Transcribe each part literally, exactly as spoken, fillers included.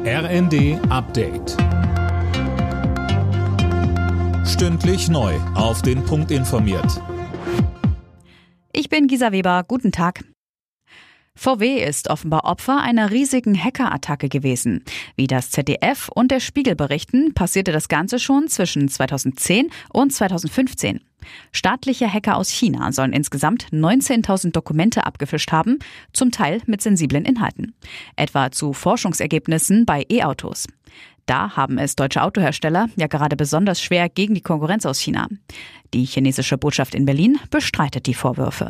R N D Update. Stündlich neu auf den Punkt informiert. Ich bin Gisa Weber, guten Tag. V W ist offenbar Opfer einer riesigen Hackerattacke gewesen. Wie das Z D F und der Spiegel berichten, passierte das Ganze schon zwischen zweitausendzehn und zweitausendfünfzehn. Staatliche Hacker aus China sollen insgesamt neunzehntausend Dokumente abgefischt haben, zum Teil mit sensiblen Inhalten. Etwa zu Forschungsergebnissen bei E-Autos. Da haben es deutsche Autohersteller ja gerade besonders schwer gegen die Konkurrenz aus China. Die chinesische Botschaft in Berlin bestreitet die Vorwürfe.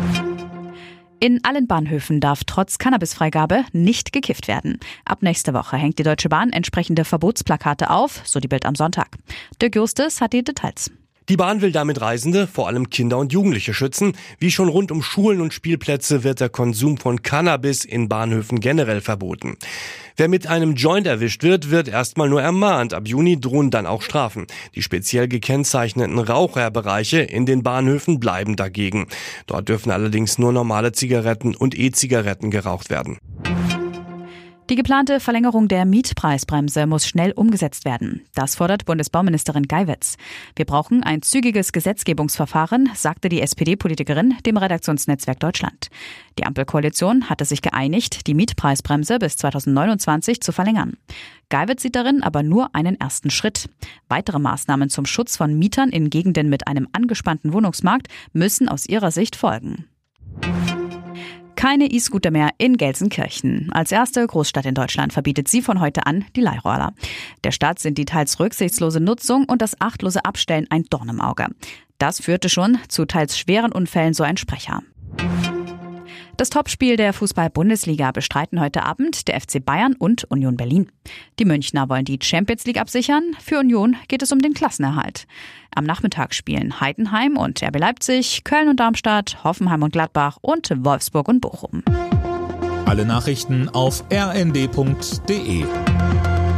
In allen Bahnhöfen darf trotz Cannabisfreigabe nicht gekifft werden. Ab nächster Woche hängt die Deutsche Bahn entsprechende Verbotsplakate auf, so die Bild am Sonntag. Dirk Justus hat die Details. Die Bahn will damit Reisende, vor allem Kinder und Jugendliche, schützen. Wie schon rund um Schulen und Spielplätze wird der Konsum von Cannabis in Bahnhöfen generell verboten. Wer mit einem Joint erwischt wird, wird erstmal nur ermahnt. Ab Juni drohen dann auch Strafen. Die speziell gekennzeichneten Raucherbereiche in den Bahnhöfen bleiben dagegen. Dort dürfen allerdings nur normale Zigaretten und E-Zigaretten geraucht werden. Die geplante Verlängerung der Mietpreisbremse muss schnell umgesetzt werden. Das fordert Bundesbauministerin Geiwitz. Wir brauchen ein zügiges Gesetzgebungsverfahren, sagte die S P D-Politikerin dem Redaktionsnetzwerk Deutschland. Die Ampelkoalition hatte sich geeinigt, die Mietpreisbremse bis zweitausendneunundzwanzig zu verlängern. Geiwitz sieht darin aber nur einen ersten Schritt. Weitere Maßnahmen zum Schutz von Mietern in Gegenden mit einem angespannten Wohnungsmarkt müssen aus ihrer Sicht folgen. Keine E-Scooter mehr in Gelsenkirchen. Als erste Großstadt in Deutschland verbietet sie von heute an die Leihroller. Der Stadt sind die teils rücksichtslose Nutzung und das achtlose Abstellen ein Dorn im Auge. Das führte schon zu teils schweren Unfällen, so ein Sprecher. Das Topspiel der Fußball-Bundesliga bestreiten heute Abend der F C Bayern und Union Berlin. Die Münchner wollen die Champions League absichern. Für Union geht es um den Klassenerhalt. Am Nachmittag spielen Heidenheim und R B Leipzig, Köln und Darmstadt, Hoffenheim und Gladbach und Wolfsburg und Bochum. Alle Nachrichten auf r n d punkt d e.